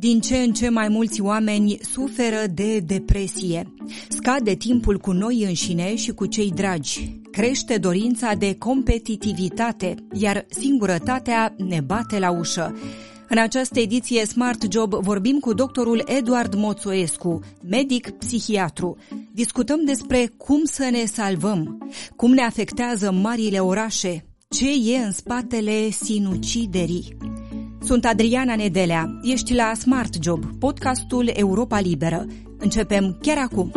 Din ce în ce mai mulți oameni suferă de depresie. Scade timpul cu noi înșine și cu cei dragi. Crește dorința de competitivitate, iar singurătatea ne bate la ușă. În această ediție Smart Job vorbim cu doctorul Eduard Moțoescu, medic-psihiatru. Discutăm despre cum să ne salvăm, cum ne afectează marile orașe, ce e în spatele sinuciderii. Sunt Adriana Nedelea, ești la Smart Job, podcastul Europa Liberă. Începem chiar acum.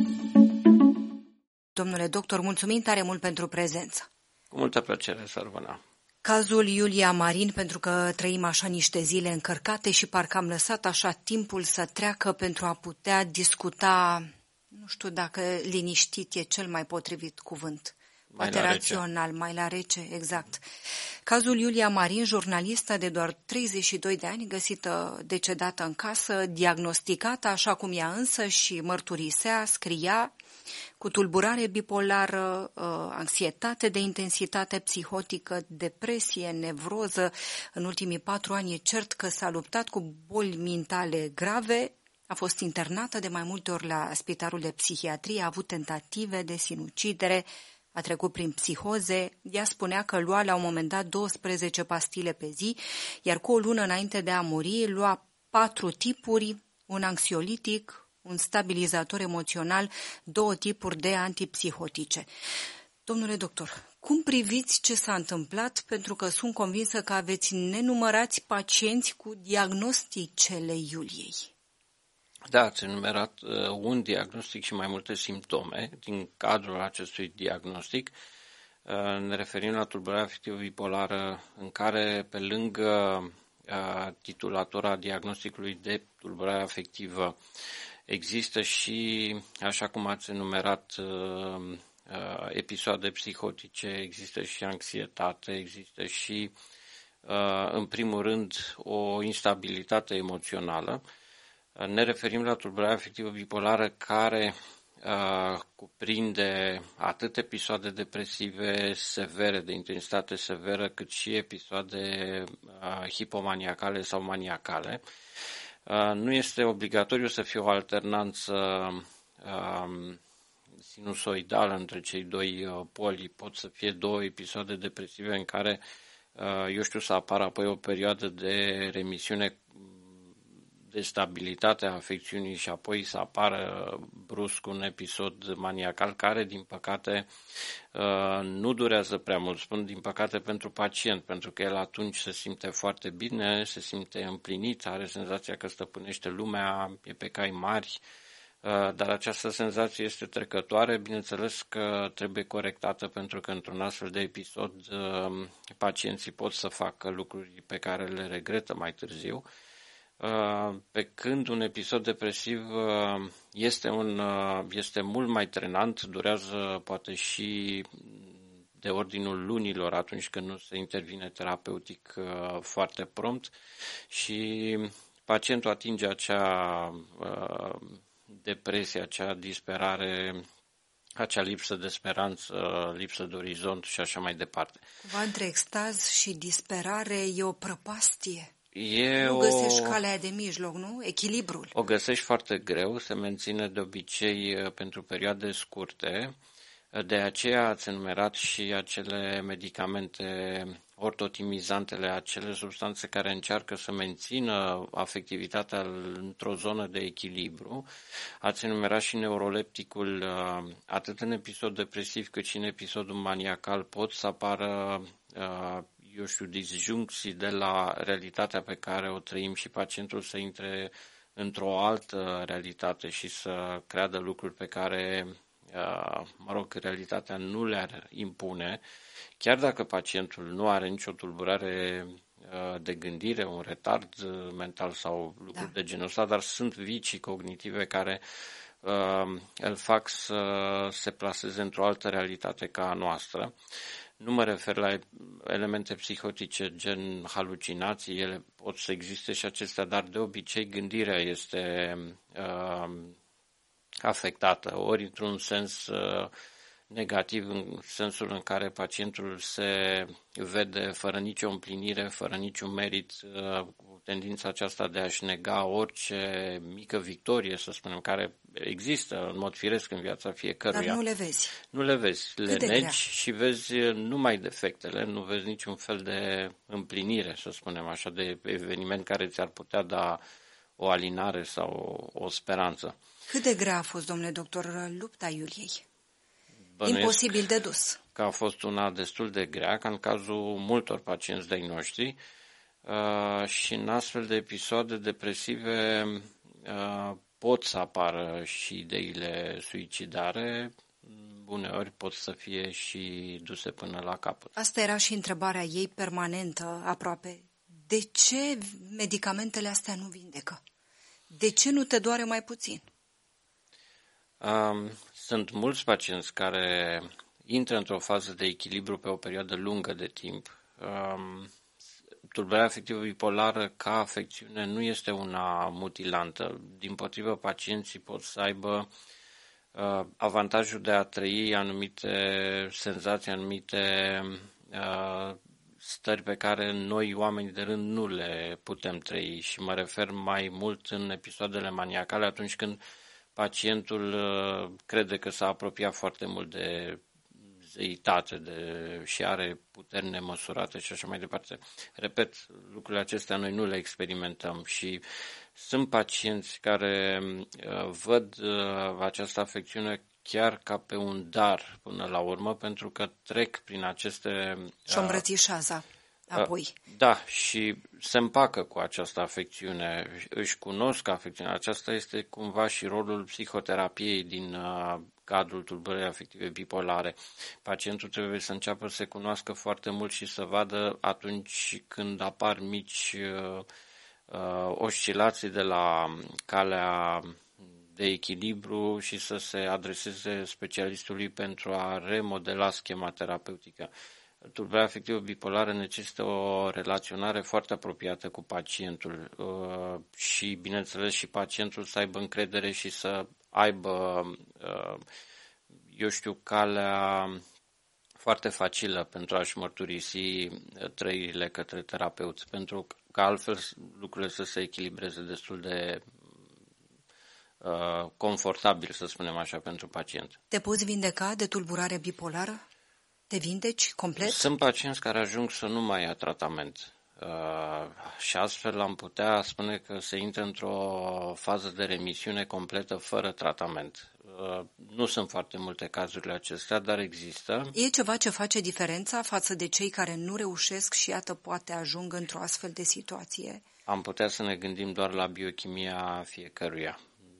Domnule doctor, mulțumim tare mult pentru prezență. Cu multă plăcere, Sărvăna. Cazul Iulia Marin, pentru că trăim așa niște zile încărcate și parcă am lăsat așa timpul să treacă pentru a putea discuta, nu știu dacă liniștit e cel mai potrivit cuvânt. Poate rațional, mai la rece, exact. Cazul Iulia Marin, jurnalistă de doar 32 de ani, găsită decedată în casă, diagnosticată, așa cum ea însă și mărturisea, scria, cu tulburare bipolară, anxietate de intensitate psihotică, depresie, nevroză. În ultimii 4 ani e cert că s-a luptat cu boli mentale grave, a fost internată de mai multe ori la spitalul de psihiatrie, a avut tentative de sinucidere, a trecut prin psihoze. Ea spunea că lua la un moment dat 12 pastile pe zi, iar cu o lună înainte de a muri lua 4 tipuri, un anxiolitic, un stabilizator emoțional, 2 tipuri de antipsihotice. Domnule doctor, cum priviți ce s-a întâmplat? Pentru că sunt convinsă că aveți nenumărați pacienți cu diagnosticele Iuliei. Da, ați enumerat un diagnostic și mai multe simptome din cadrul acestui diagnostic. Ne referim la tulburarea afectivă bipolară, în care, pe lângă titulatura diagnosticului de tulburare afectivă, există și, așa cum ați enumerat, episoade psihotice, există și anxietate, există și, în primul rând, o instabilitate emoțională. Ne referim la tulburarea afectivă bipolară, care cuprinde atât episoade depresive severe, de intensitate severă, cât și episoade hipomaniacale sau maniacale. Nu este obligatoriu să fie o alternanță sinusoidală între cei doi poli. Pot să fie 2 episoade depresive în care, să apară apoi o perioadă de remisiune, de stabilitate a afecțiunii și apoi să apară brusc un episod maniacal care, din păcate, nu durează prea mult. Spun din păcate pentru pacient, pentru că el atunci se simte foarte bine, se simte împlinit, are senzația că stăpânește lumea, e pe cai mari, dar această senzație este trecătoare. Bineînțeles că trebuie corectată, pentru că într-un astfel de episod pacienții pot să facă lucruri pe care le regretă mai târziu. Pe când un episod depresiv este mult mai trenant, durează poate și de ordinul lunilor atunci când nu se intervine terapeutic foarte prompt și pacientul atinge acea depresie, acea disperare, acea lipsă de speranță, lipsă de orizont și așa mai departe. Cumva între extaz și disperare e o prăpastie. Nu găsești calea de mijloc, nu? Echilibrul. O găsești foarte greu, se menține de obicei pentru perioade scurte. De aceea ați enumerat și acele medicamente ortotimizantele, acele substanțe care încearcă să mențină afectivitatea într-o zonă de echilibru. Ați enumerat și neurolepticul. Atât în episod depresiv cât și în episodul maniacal pot să apară disjuncții de la realitatea pe care o trăim și pacientul să intre într-o altă realitate și să creadă lucruri pe care, realitatea nu le-ar impune, chiar dacă pacientul nu are nicio tulburare de gândire, un retard mental sau lucruri de genul ăsta, dar sunt vicii cognitive care îl fac să se plaseze într-o altă realitate ca a noastră. Nu mă refer la elemente psihotice gen halucinații, ele pot să existe și acestea, dar de obicei gândirea este afectată, ori într-un sens negativ în sensul în care pacientul se vede fără nicio împlinire, fără niciun merit, cu tendința aceasta de a-și nega orice mică victorie, să spunem, care există în mod firesc în viața fiecăruia. Dar nu le vezi. Nu le vezi, le Cât de negi grea? și vezi numai defectele, nu vezi niciun fel de împlinire, să spunem așa, de eveniment care ți-ar putea da o alinare sau o speranță. Cât de grea a fost, domnule doctor, lupta Iuliei? Bănuiesc Imposibil de dus. că a fost una destul de grea, ca în cazul multor pacienți de-ai noștri, și în astfel de episoade depresive pot să apară și ideile suicidare, uneori pot să fie și duse până la capăt. Asta era și întrebarea ei permanentă, aproape. De ce medicamentele astea nu vindecă? De ce nu te doare mai puțin? Sunt mulți pacienți care intră într-o fază de echilibru pe o perioadă lungă de timp. Tulburarea afectivă bipolară ca afecțiune nu este una mutilantă. Dimpotrivă, pacienții pot să aibă avantajul de a trăi anumite senzații, anumite stări pe care noi, oamenii de rând, nu le putem trăi. Și mă refer mai mult în episoadele maniacale, atunci când pacientul crede că s-a apropiat foarte mult de zeitate și are puteri nemăsurate și așa mai departe. Repet, lucrurile acestea noi nu le experimentăm și sunt pacienți care văd această afecțiune chiar ca pe un dar până la urmă, pentru că trec prin aceste... Și o îmbrățișează apoi. Da, și se împacă cu această afecțiune, își cunosc afecțiunea. Aceasta este cumva și rolul psihoterapiei din cadrul tulburării afective bipolare. Pacientul trebuie să înceapă să se cunoască foarte mult și să vadă atunci când apar mici oscilații de la calea de echilibru și să se adreseze specialistului pentru a remodela schema terapeutică. Tulburarea afectivă bipolară necesită o relaționare foarte apropiată cu pacientul și, bineînțeles, și pacientul să aibă încredere și să aibă, calea foarte facilă pentru a-și mărturisi trăirile către terapeut, pentru că altfel lucrurile să se echilibreze destul de confortabil, să spunem așa, pentru pacient. Te poți vindeca de tulburare bipolară? Te vindeci complet? Sunt pacienți care ajung să nu mai ia tratament și astfel am putea spune că se intră într-o fază de remisiune completă fără tratament. Nu sunt foarte multe cazurile acestea, dar există. E ceva ce face diferența față de cei care nu reușesc și iată poate ajung într-o astfel de situație? Am putea să ne gândim doar la biochimia fiecăruia.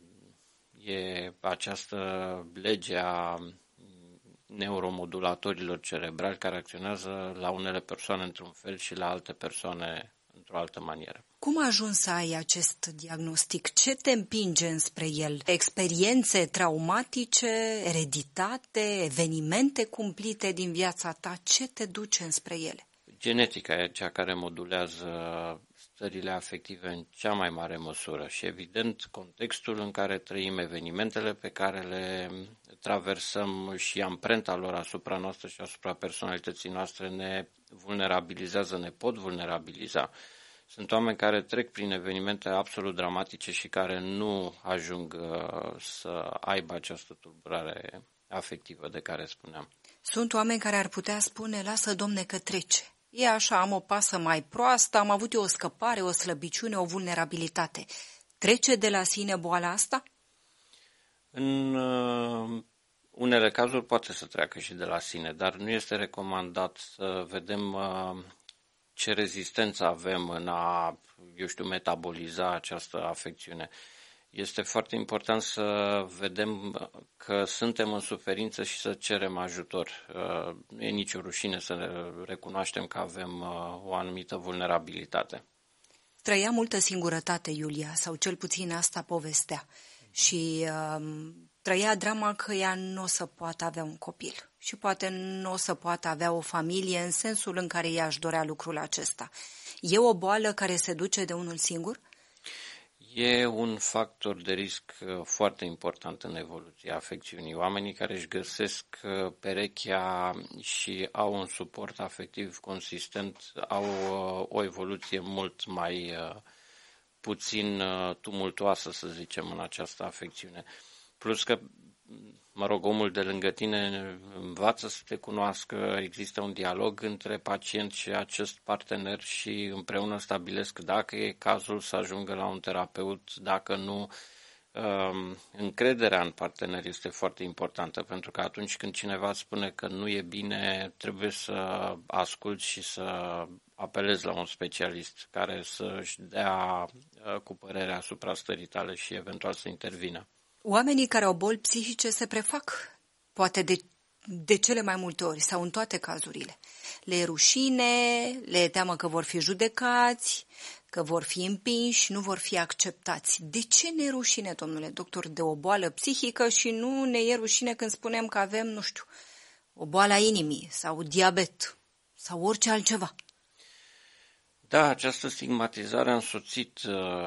E această lege a neuromodulatorilor cerebrali care acționează la unele persoane într-un fel și la alte persoane într-o altă manieră. Cum ajungi să ai acest diagnostic? Ce te împinge înspre el? Experiențe traumatice, ereditate, evenimente cumplite din viața ta? Ce te duce înspre ele? Genetica e cea care modulează stările afective în cea mai mare măsură și, evident, contextul în care trăim, evenimentele pe care le traversăm și amprenta lor asupra noastră și asupra personalității noastre ne vulnerabilizează, ne pot vulnerabiliza. Sunt oameni care trec prin evenimente absolut dramatice și care nu ajung să aibă această tulburare afectivă de care spuneam. Sunt oameni care ar putea spune, lasă, Domne, că trece. E așa, am o pasă mai proastă, am avut eu o scăpare, o slăbiciune, o vulnerabilitate. Trece de la sine boala asta? În unele cazuri poate să treacă și de la sine, dar nu este recomandat să vedem ce rezistență avem în a, metaboliza această afecțiune. Este foarte important să vedem că suntem în suferință și să cerem ajutor. Nu e nicio rușine să recunoaștem că avem o anumită vulnerabilitate. Trăia multă singurătate, Iulia, sau cel puțin asta povestea. Și trăia drama că ea nu o să poată avea un copil și poate nu o să poată avea o familie în sensul în care ea își dorea lucrul acesta. E o boală care se duce de unul singur? E un factor de risc foarte important în evoluția afecțiunii. Oamenii care își găsesc perechea și au un suport afectiv consistent au o evoluție mult mai puțin tumultuoasă, să zicem, în această afecțiune. Plus că, omul de lângă tine învață să te cunoască, există un dialog între pacient și acest partener și împreună stabilesc dacă e cazul să ajungă la un terapeut, dacă nu. Încrederea în partener este foarte importantă, pentru că atunci când cineva spune că nu e bine, trebuie să asculți și să apelezi la un specialist care să-și dea cu părerea asupra stării tale și eventual să intervină. Oamenii care au boli psihice se prefac, poate de cele mai multe ori sau în toate cazurile. Le e rușine, le e teamă că vor fi judecați, că vor fi împinși, nu vor fi acceptați. De ce ne e rușine, domnule doctor, de o boală psihică și nu ne e rușine când spunem că avem, nu știu, o boală a inimii sau diabet sau orice altceva? Da, această stigmatizare a însoțit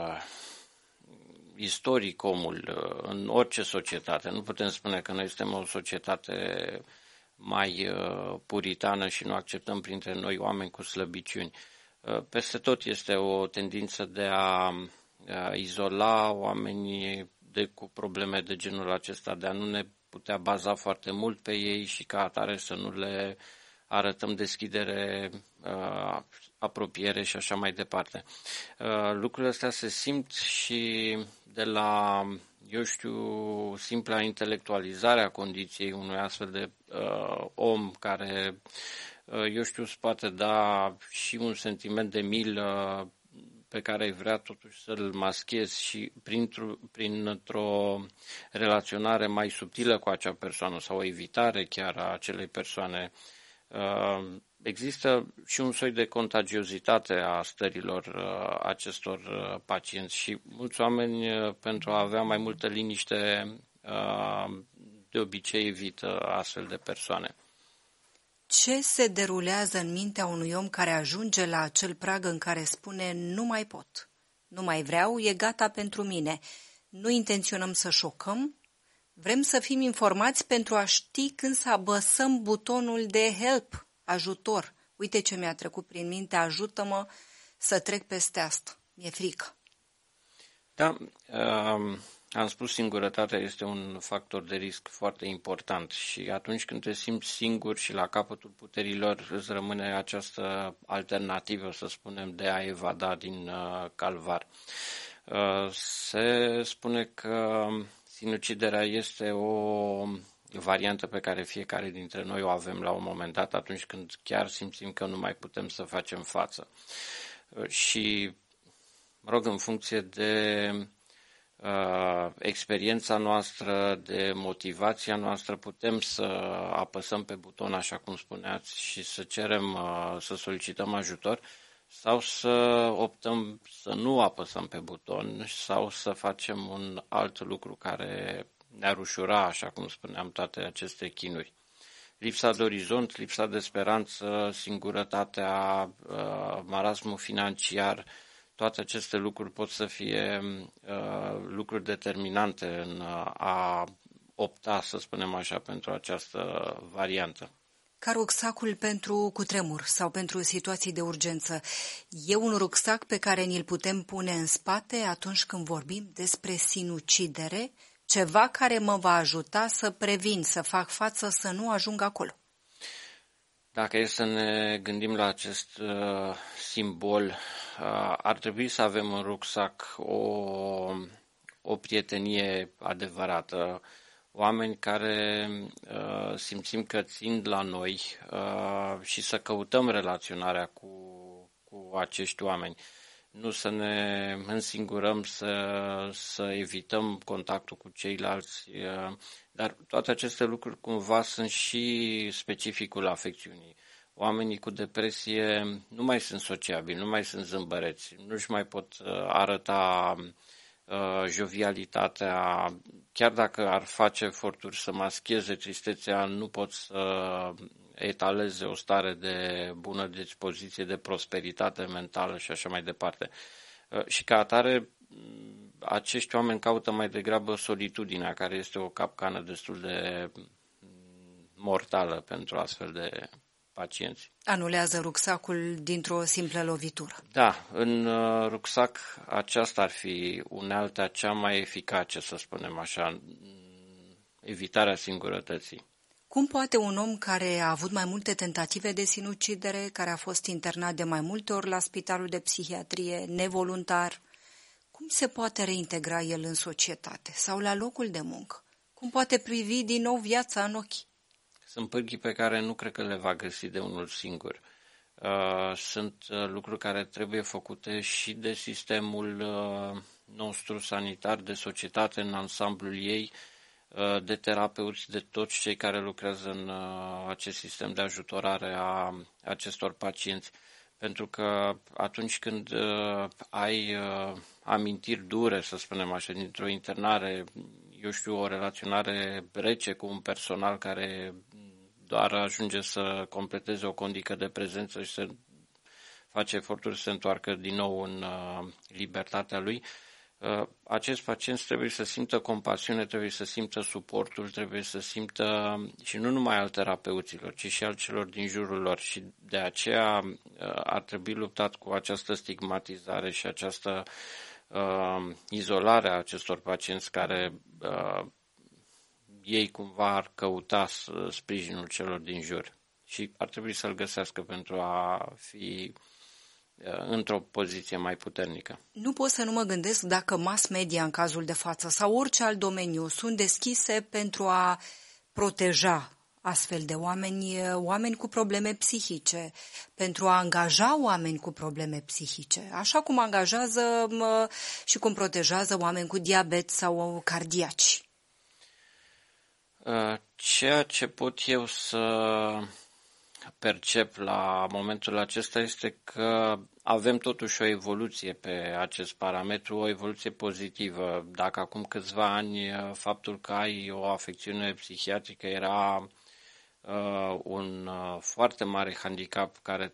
istoric omul în orice societate. Nu putem spune că noi suntem o societate mai puritană și nu acceptăm printre noi oameni cu slăbiciuni. Peste tot este o tendință de a izola oamenii cu probleme de genul acesta, de a nu ne putea baza foarte mult pe ei și ca atare să nu le arătăm deschidere, apropiere și așa mai departe. Lucrurile astea se simt și de la, simpla intelectualizare a condiției unui astfel de om care, îți poate da și un sentiment de milă pe care ai vrea totuși să-l maschezi și printr-o relaționare mai subtilă cu acea persoană sau o evitare chiar a acelei persoane. Există și un soi de contagiozitate a stărilor acestor pacienți și mulți oameni, pentru a avea mai multă liniște, de obicei evită astfel de persoane. Ce se derulează în mintea unui om care ajunge la acel prag în care spune nu mai pot, nu mai vreau, e gata pentru mine, nu intenționăm să șocăm, vrem să fim informați pentru a ști când să apăsăm butonul de help, ajutor. Uite ce mi-a trecut prin minte, ajută-mă să trec peste asta. Mi-e frică. Da, am spus, singurătatea este un factor de risc foarte important și atunci când te simți singur și la capătul puterilor, îți rămâne această alternativă, să spunem, de a evada din calvar. Se spune că sinuciderea este o variantă pe care fiecare dintre noi o avem la un moment dat, atunci când chiar simțim că nu mai putem să facem față. Și, în funcție de experiența noastră, de motivația noastră, putem să apăsăm pe buton, așa cum spuneați, și să cerem, să solicităm ajutor, sau să optăm să nu apăsăm pe buton sau să facem un alt lucru care ne-ar ușura, așa cum spuneam, toate aceste chinuri. Lipsa de orizont, lipsa de speranță, singurătatea, marasmul financiar, toate aceste lucruri pot să fie lucruri determinante în a opta, să spunem așa, pentru această variantă. Ca rucsacul pentru cutremur sau pentru situații de urgență, e un rucsac pe care ni-l putem pune în spate atunci când vorbim despre sinucidere, ceva care mă va ajuta să previn, să fac față, să nu ajung acolo. Dacă e să ne gândim la acest simbol, ar trebui să avem în rucsac o prietenie adevărată, oameni care simțim că țin la noi și să căutăm relaționarea cu acești oameni. Nu să ne însingurăm, să evităm contactul cu ceilalți, dar toate aceste lucruri cumva sunt și specificul afecțiunii. Oamenii cu depresie nu mai sunt sociabili, nu mai sunt zâmbăreți, nu-și mai pot arăta jovialitatea, chiar dacă ar face eforturi să mascheze tristețea, nu pot să etaleze o stare de bună dispoziție, de prosperitate mentală și așa mai departe. Și ca atare, acești oameni caută mai degrabă solitudinea, care este o capcană destul de mortală pentru astfel de pacienți. Anulează rucsacul dintr-o simplă lovitură. Da, în rucsac aceasta ar fi unealta cea mai eficace, să spunem așa, evitarea singurătății. Cum poate un om care a avut mai multe tentative de sinucidere, care a fost internat de mai multe ori la spitalul de psihiatrie, nevoluntar, cum se poate reintegra el în societate sau la locul de muncă? Cum poate privi din nou viața în ochi? Sunt pârghii pe care nu cred că le va găsi de unul singur. Sunt lucruri care trebuie făcute și de sistemul nostru sanitar, de societate în ansamblul ei, de terapeuți, de toți cei care lucrează în acest sistem de ajutorare a acestor pacienți. Pentru că atunci când ai amintiri dure, să spunem așa, dintr-o internare, eu știu, o relaționare rece cu un personal care doar ajunge să completeze o condică de prezență și să face eforturi să se întoarcă din nou în libertatea lui, acest pacient trebuie să simtă compasiune, trebuie să simtă suportul, trebuie să simtă și nu numai al terapeuților, ci și al celor din jurul lor și de aceea ar trebui luptat cu această stigmatizare și această izolare a acestor pacienți care ei cumva ar căuta sprijinul celor din jur și ar trebui să-l găsească pentru a fi într-o poziție mai puternică. Nu pot să nu mă gândesc dacă mass media în cazul de față sau orice alt domeniu sunt deschise pentru a proteja astfel de oameni, oameni cu probleme psihice, pentru a angaja oameni cu probleme psihice, așa cum angajează și cum protejează oameni cu diabet sau cardiaci. Ceea ce pot eu să percep la momentul acesta este că avem totuși o evoluție pe acest parametru, o evoluție pozitivă. Dacă acum câțiva ani faptul că ai o afecțiune psihiatrică era un foarte mare handicap care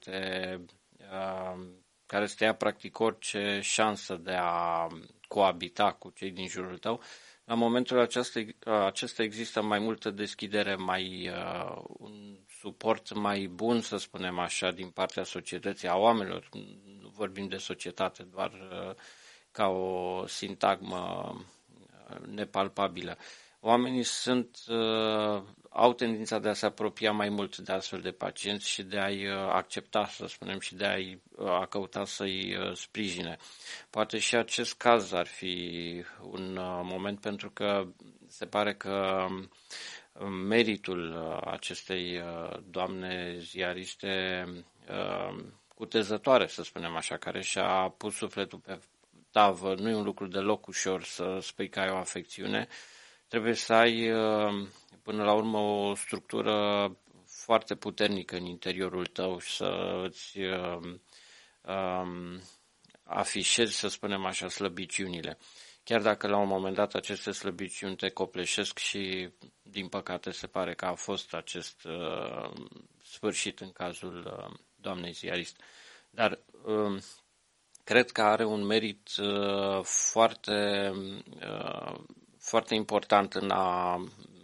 îți ia practic orice șansă de a coabita cu cei din jurul tău, la momentul acesta există mai multă deschidere, un suport mai bun, să spunem așa, din partea societății, a oamenilor. Nu vorbim de societate doar ca o sintagmă nepalpabilă. Oamenii au tendința de a se apropia mai mult de astfel de pacienți și de a-i accepta, să spunem, și de a căuta să-i sprijine. Poate și acest caz ar fi un moment, pentru că se pare că meritul acestei doamne ziariste cutezătoare, să spunem așa, care și-a pus sufletul pe tavă, nu e un lucru deloc ușor să spui că ai o afecțiune, trebuie să ai până la urmă o structură foarte puternică în interiorul tău și să îți afișezi, să spunem așa, slăbiciunile. Chiar dacă la un moment dat aceste slăbiciuni te copleșesc și, din păcate, se pare că a fost acest sfârșit în cazul doamnei ziarist. Dar cred că are un merit foarte, foarte important în a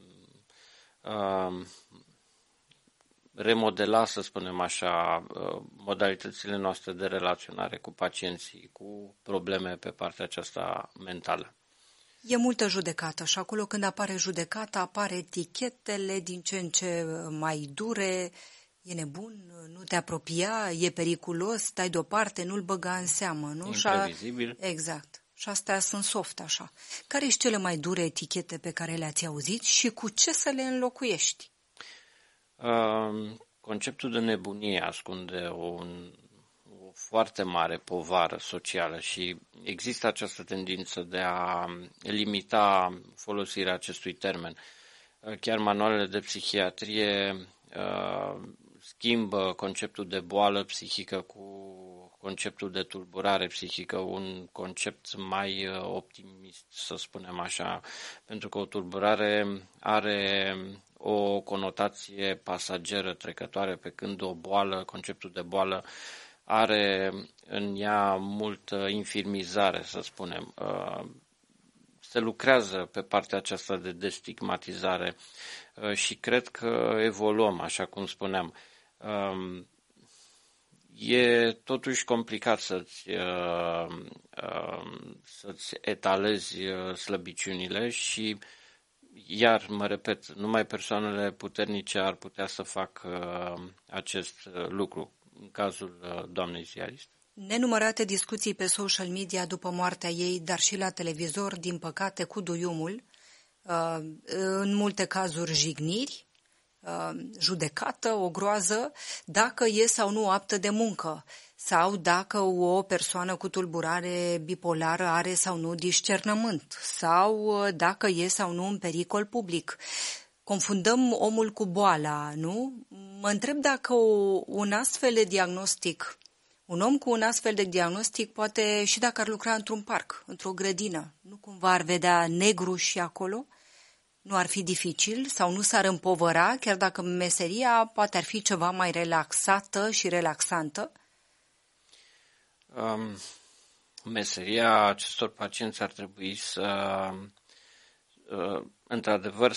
remodela, să spunem așa, modalitățile noastre de relaționare cu pacienții cu probleme pe partea aceasta mentală. E multă judecată și acolo când apare judecata, apare etichetele din ce în ce mai dure, e nebun, nu te apropia, e periculos, stai deoparte, nu-l băga în seamă, nu? Imprevizibil. Exact. Și astea sunt soft așa. Care sunt cele mai dure etichete pe care le-ați auzit și cu ce să le înlocuiești? Conceptul de nebunie ascunde o foarte mare povară socială și există această tendință de a limita folosirea acestui termen. Chiar manualele de psihiatrie schimbă conceptul de boală psihică cu conceptul de tulburare psihică, un concept mai optimist, să spunem așa, pentru că o tulburare are o conotație pasageră, trecătoare, pe când o boală, conceptul de boală, are în ea multă infirmizare, să spunem. se lucrează pe partea aceasta de destigmatizare și cred că evoluăm, așa cum spuneam. E totuși complicat să-ți etalezi slăbiciunile și, iar, mă repet, numai persoanele puternice ar putea să facă acest lucru, în cazul doamnei ziarist. Nenumărate discuții pe social media după moartea ei, dar și la televizor, din păcate, cu duiumul, în multe cazuri jigniri, judecată, o groază, dacă e sau nu aptă de muncă sau dacă o persoană cu tulburare bipolară are sau nu discernământ sau dacă e sau nu în pericol public. Confundăm omul cu boala, nu? Mă întreb dacă un astfel de diagnostic, un om cu un astfel de diagnostic, poate și dacă ar lucra într-un parc, într-o grădină, nu cumva ar vedea negru și acolo? Nu ar fi dificil sau nu s-ar împovăra, chiar dacă meseria poate ar fi ceva mai relaxată și relaxantă? Meseria acestor pacienți ar trebui într-adevăr,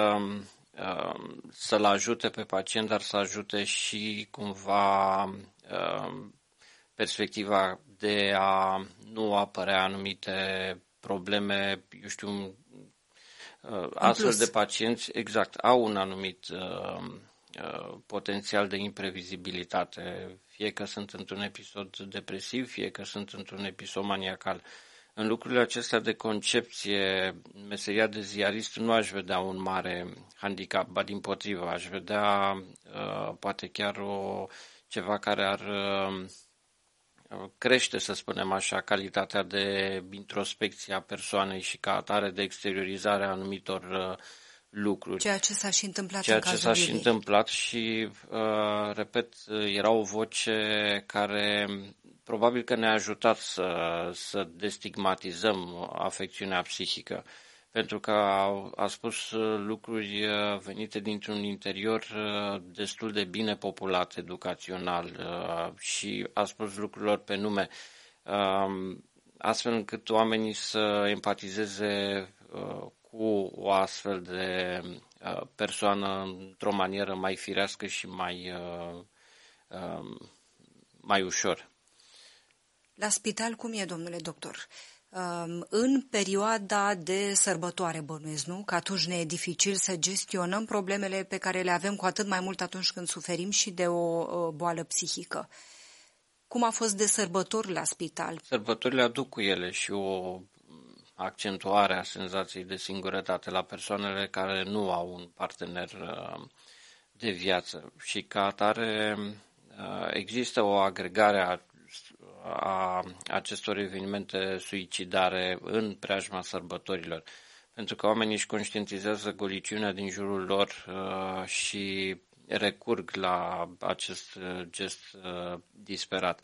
să-l ajute pe pacient, dar să ajute și cumva perspectiva de a nu apărea anumite probleme, eu știu, astfel de pacienți, exact, au un anumit potențial de imprevizibilitate, fie că sunt într-un episod depresiv, fie că sunt într-un episod maniacal. În lucrurile acestea de concepție, meseria de ziarist nu aș vedea un mare handicap, ba dimpotrivă, aș vedea poate chiar ceva care ar crește, să spunem așa, calitatea de introspecție a persoanei și ca atare de exteriorizare a anumitor lucruri. Ceea ce s-a și întâmplat Ceea în cazul ce s-a și ei. întâmplat și, repet, era o voce care probabil că ne-a ajutat să destigmatizăm afecțiunea psihică, pentru că a spus lucruri venite dintr-un interior destul de bine populat educațional și a spus lucrurilor pe nume, astfel încât oamenii să empatizeze cu o astfel de persoană într-o manieră mai firească și mai ușor. La spital cum e, domnule doctor? În perioada de sărbătoare, bănuiesc, nu? Că atunci ne e dificil să gestionăm problemele pe care le avem, cu atât mai mult atunci când suferim și de o boală psihică. Cum a fost de sărbători la spital? Sărbătorile aduc cu ele și o accentuare a senzației de singurătate la persoanele care nu au un partener de viață și ca atare există o agregare a acestor evenimente suicidare în preajma sărbătorilor, pentru că oamenii își conștientizează goliciunea din jurul lor și recurg la acest gest disperat.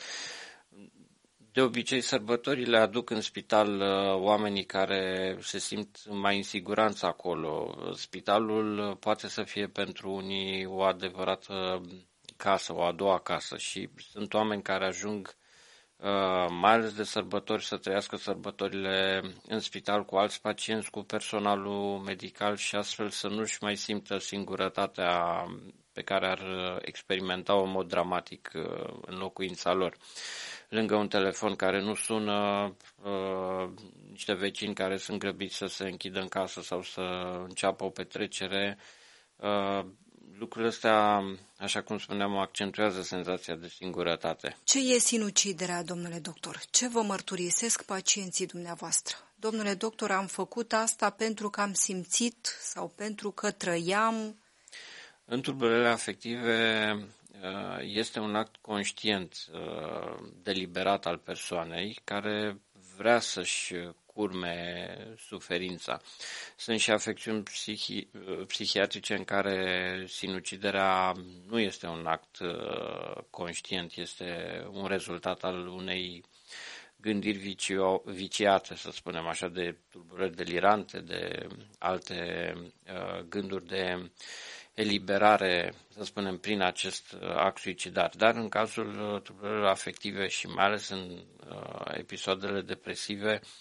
De obicei, sărbătorile aduc în spital oamenii care se simt mai în siguranță acolo. Spitalul poate să fie pentru unii o adevărată casă, o a doua casă și sunt oameni care ajung mai ales de sărbători, să trăiască sărbătorile în spital cu alți pacienți, cu personalul medical și astfel să nu-și mai simtă singurătatea pe care ar experimenta-o în mod dramatic în locuința lor. Lângă un telefon care nu sună, niște vecini care sunt grăbiți să se închidă în casă sau să înceapă o petrecere, lucrurile astea, așa cum spuneam, accentuează senzația de singurătate. Ce e sinuciderea, domnule doctor? Ce vă mărturisesc pacienții dumneavoastră? Domnule doctor, am făcut asta pentru că am simțit sau pentru că trăiam. În tulburările afective este un act conștient, deliberat al persoanei care vrea să-și curme suferința. Sunt și afecțiuni psihiatrice în care sinuciderea nu este un act conștient, este un rezultat al unei gândiri viciate, să spunem așa, de tulburări delirante, de alte gânduri de eliberare, să spunem, prin acest act suicidar. Dar în cazul tulburărilor afective și mai ales în episoadele depresive,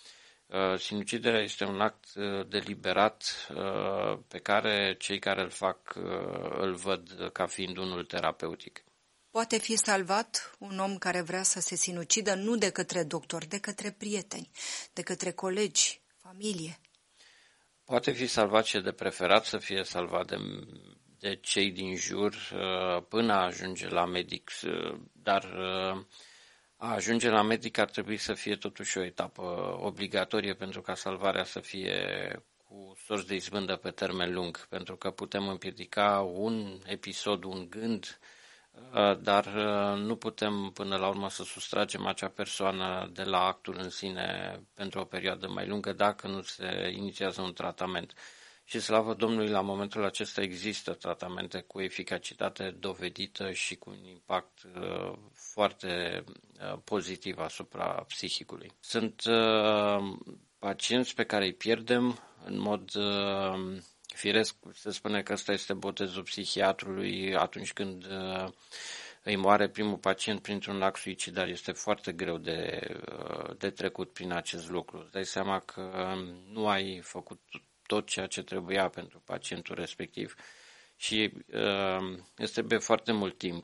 Sinuciderea este un act deliberat pe care cei care îl fac îl văd ca fiind unul terapeutic. Poate fi salvat un om care vrea să se sinucidă nu de către doctor, de către prieteni, de către colegi, familie. Poate fi salvat și de preferat să fie salvat de cei din jur până ajunge la medic, dar a ajunge la medic ar trebui să fie totuși o etapă obligatorie pentru ca salvarea să fie cu sorți de izbândă pe termen lung, pentru că putem împiedica un episod, un gând, dar nu putem până la urmă să sustragem acea persoană de la actul în sine pentru o perioadă mai lungă dacă nu se inițiază un tratament. Și slavă Domnului, la momentul acesta există tratamente cu eficacitate dovedită și cu un impact foarte pozitiv asupra psihicului. Sunt pacienți pe care îi pierdem în mod firesc, se spune că ăsta este botezul psihiatrului atunci când îi moare primul pacient printr-un act suicidar. Este foarte greu de trecut prin acest lucru. Îți dai seama că nu ai făcut tot ceea ce trebuia pentru pacientul respectiv și îți trebuie foarte mult timp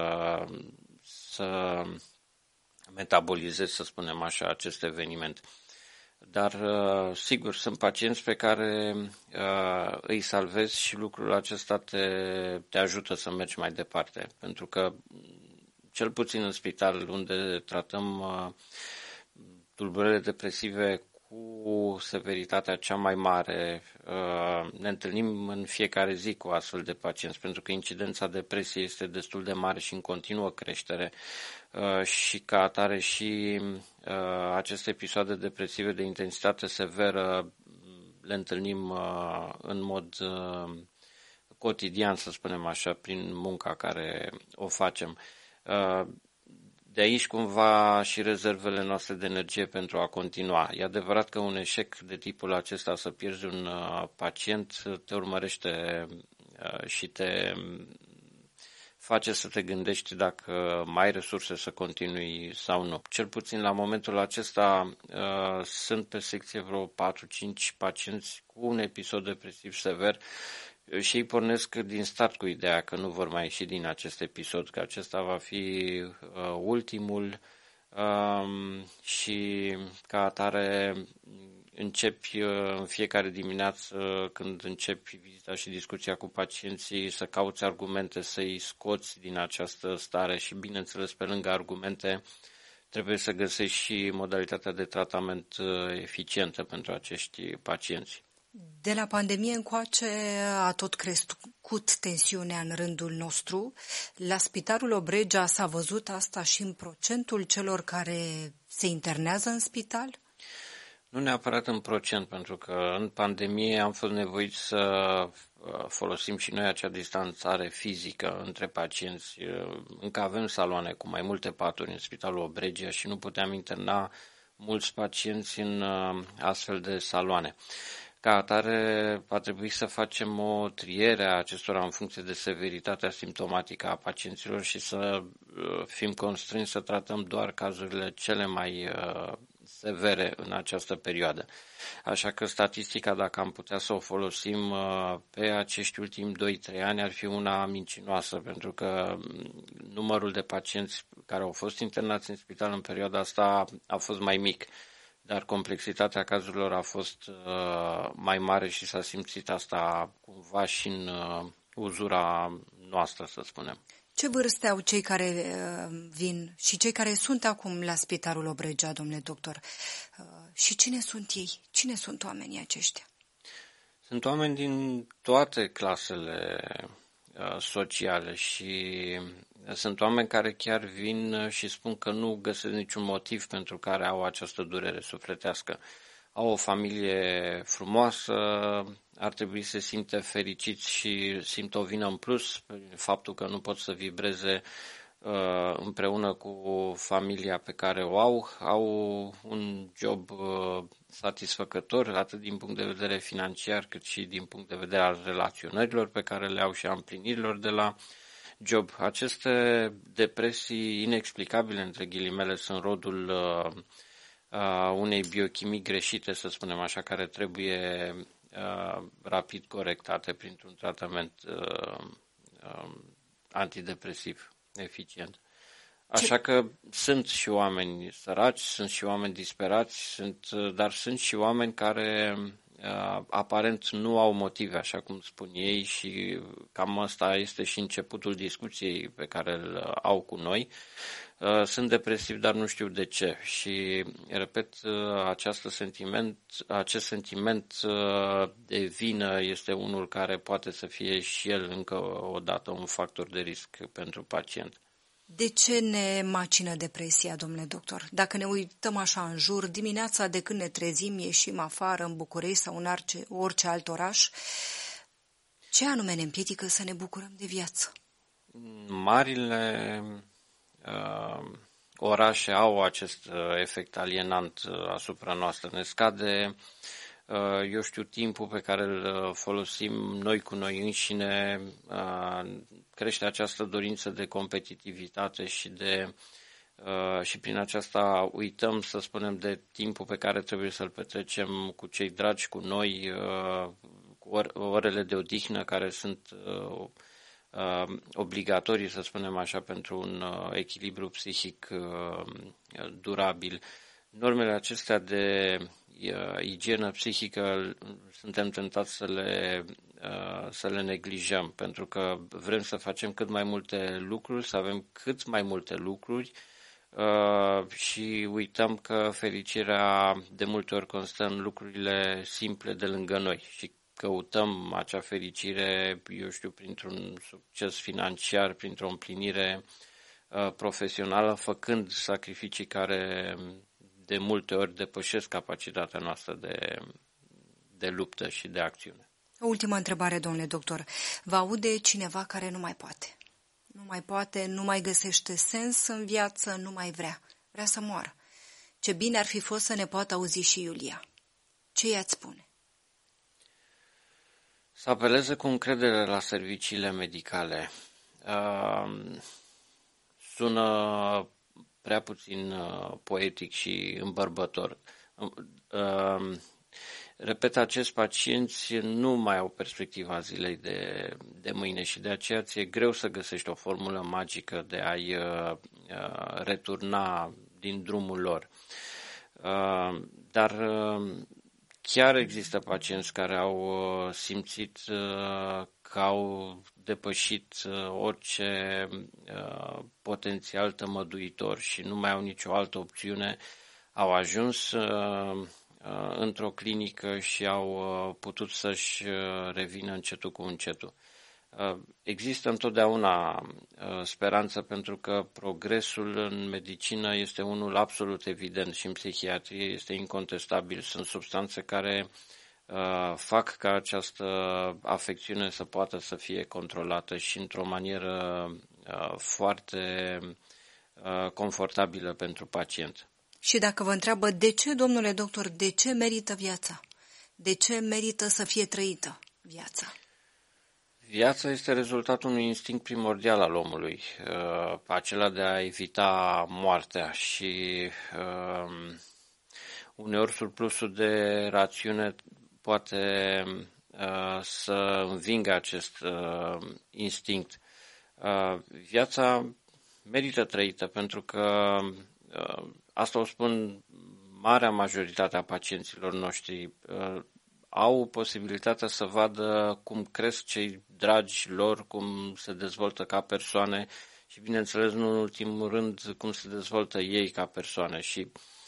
să metabolizezi, să spunem așa, acest eveniment. Dar, sigur, sunt pacienți pe care îi salvezi și lucrul acesta te ajută să mergi mai departe. Pentru că, cel puțin în spital, unde tratăm tulburările depresive cu severitatea cea mai mare, ne întâlnim în fiecare zi cu astfel de pacienți, pentru că incidența depresiei este destul de mare și în continuă creștere și ca atare și aceste episoade depresive de intensitate severă le întâlnim în mod cotidian, să spunem așa, prin munca care o facem. De aici cumva și rezervele noastre de energie pentru a continua. E adevărat că un eșec de tipul acesta, să pierzi un pacient, te urmărește și te face să te gândești dacă mai ai resurse să continui sau nu. Cel puțin la momentul acesta sunt pe secție vreo 4-5 pacienți cu un episod depresiv sever și ei pornesc din start cu ideea că nu vor mai ieși din acest episod, că acesta va fi ultimul și ca atare începi în fiecare dimineață când începi vizita și discuția cu pacienții să cauți argumente, să-i scoți din această stare și bineînțeles pe lângă argumente trebuie să găsești și modalitatea de tratament eficientă pentru acești pacienți. De la pandemie încoace a tot crescut tensiunea în rândul nostru. La Spitalul Obregia s-a văzut asta și în procentul celor care se internează în spital? Nu neapărat în procent, pentru că în pandemie am fost nevoiți să folosim și noi acea distanțare fizică între pacienți. Încă avem saloane cu mai multe paturi în Spitalul Obregia și nu puteam interna mulți pacienți în astfel de saloane. Ca atare, va trebui să facem o triere a acestora în funcție de severitatea simptomatică a pacienților și să fim constrânși să tratăm doar cazurile cele mai severe în această perioadă. Așa că statistica, dacă am putea să o folosim pe acești ultimi 2-3 ani, ar fi una mincinoasă, pentru că numărul de pacienți care au fost internați în spital în perioada asta a fost mai mic. Dar complexitatea cazurilor a fost mai mare și s-a simțit asta cumva și în uzura noastră, să spunem. Ce vârste au cei care vin și cei care sunt acum la Spitalul Obregia, domnule doctor? Și cine sunt ei? Cine sunt oamenii aceștia? Sunt oameni din toate clasele sociale și sunt oameni care chiar vin și spun că nu găsesc niciun motiv pentru care au această durere sufletească. Au o familie frumoasă, ar trebui să se simte fericiți și simt o vină în plus pe faptul că nu pot să vibreze împreună cu familia pe care o au un job satisfăcător, atât din punct de vedere financiar, cât și din punct de vedere al relaționărilor pe care le au și a împlinirilor de la job. Aceste depresii inexplicabile, între ghilimele, sunt rodul unei biochimii greșite, să spunem așa, care trebuie rapid corectate printr-un tratament antidepresiv eficient. Așa că sunt și oameni săraci, sunt și oameni disperați, dar sunt și oameni care aparent nu au motive, așa cum spun ei, și cam asta este și începutul discuției pe care îl au cu noi. Sunt depresivi, dar nu știu de ce. Și, repet, acest sentiment de vină este unul care poate să fie și el încă o dată un factor de risc pentru pacient. De ce ne macină depresia, domnule doctor? Dacă ne uităm așa în jur, dimineața de când ne trezim, ieșim afară în București sau în orice alt oraș, ce anume ne împiedică să ne bucurăm de viață? Marile orașe au acest efect alienant asupra noastră. Ne scade, eu știu, timpul pe care îl folosim noi cu noi înșine, crește această dorință de competitivitate și prin aceasta uităm, să spunem, de timpul pe care trebuie să-l petrecem cu cei dragi, cu noi, cu orele de odihnă care sunt obligatorii, să spunem așa, pentru un echilibru psihic durabil. Normele acestea de igienă psihică suntem tentați să le neglijăm, pentru că vrem să facem cât mai multe lucruri, să avem cât mai multe lucruri și uităm că fericirea de multe ori constă în lucrurile simple de lângă noi și căutăm acea fericire, eu știu, printr-un succes financiar, printr-o împlinire profesională, făcând sacrificii care de multe ori depășesc capacitatea noastră de luptă și de acțiune. O ultimă întrebare, domnule doctor. Vă aude cineva care nu mai poate? Nu mai poate, nu mai găsește sens în viață, nu mai vrea să moară. Ce bine ar fi fost să ne poată auzi și Iulia. Ce i-ați spune? Să apeleze cu încredere la serviciile medicale. Sună prea puțin poetic și îmbărbător. Repet, acești pacienți nu mai au perspectiva zilei de mâine și de aceea ți-e greu să găsești o formulă magică de a-i returna din drumul lor. Dar chiar există pacienți care au simțit că au depășit orice potențial tămăduitor și nu mai au nicio altă opțiune, au ajuns într-o clinică și au putut să-și revină încetul cu încetul. Există întotdeauna speranță pentru că progresul în medicină este unul absolut evident și în psihiatrie este incontestabil. Sunt substanțe care fac ca această afecțiune să poată să fie controlată și într-o manieră foarte confortabilă pentru pacient. Și dacă vă întreabă de ce, domnule doctor, de ce merită viața? De ce merită să fie trăită viața? Viața este rezultatul unui instinct primordial al omului, acela de a evita moartea și uneori surplusul de rațiune poate să învingă acest instinct. Viața merită trăită pentru că asta o spun marea majoritate a pacienților noștri. Au posibilitatea să vadă cum cresc cei dragi lor, cum se dezvoltă ca persoane și, bineînțeles, nu în ultimul rând, cum se dezvoltă ei ca persoane. Și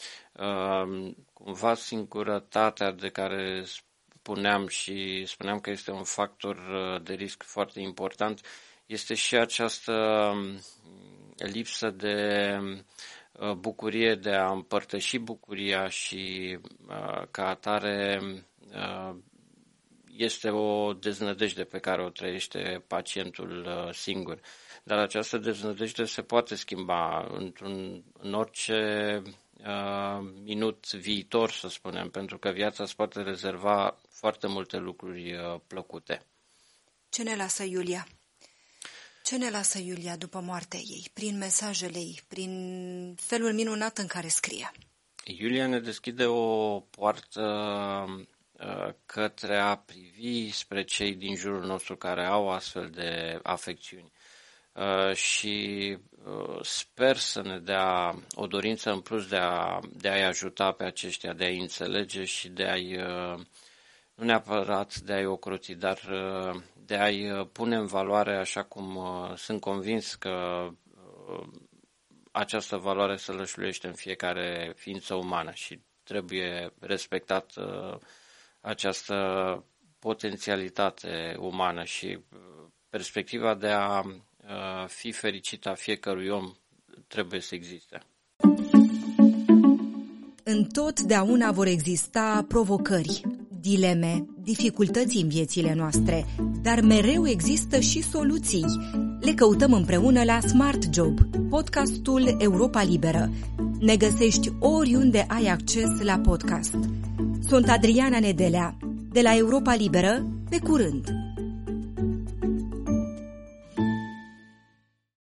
cumva singurătatea de care spuneam că este un factor de risc foarte important, este și această lipsă de bucurie, de a împărtăși bucuria și ca atare este o deznădejde pe care o trăiește pacientul singur. Dar această deznădejde se poate schimba în orice minut viitor, să spunem, pentru că viața îți poate rezerva foarte multe lucruri plăcute. Ce ne lasă Iulia? Ce ne lasă Iulia după moartea ei, prin mesajele ei, prin felul minunat în care scrie? Iulia ne deschide o poartă către a privi spre cei din jurul nostru care au astfel de afecțiuni. Și sper să ne dea o dorință în plus de a-i ajuta pe aceștia, de a-i înțelege și de a-i, nu neapărat de a-i ocroti, dar de a-i pune în valoare, așa cum sunt convins că această valoare se lășluiește în fiecare ființă umană și trebuie respectat această potențialitate umană și perspectiva de a fi fericit a fiecărui om trebuie să existe. Întotdeauna vor exista provocări, dileme, dificultăți în viețile noastre, dar mereu există și soluții. Le căutăm împreună la Smart Job, podcastul Europa Liberă. Ne găsești oriunde ai acces la podcast. Sunt Adriana Nedelea, de la Europa Liberă, pe curând!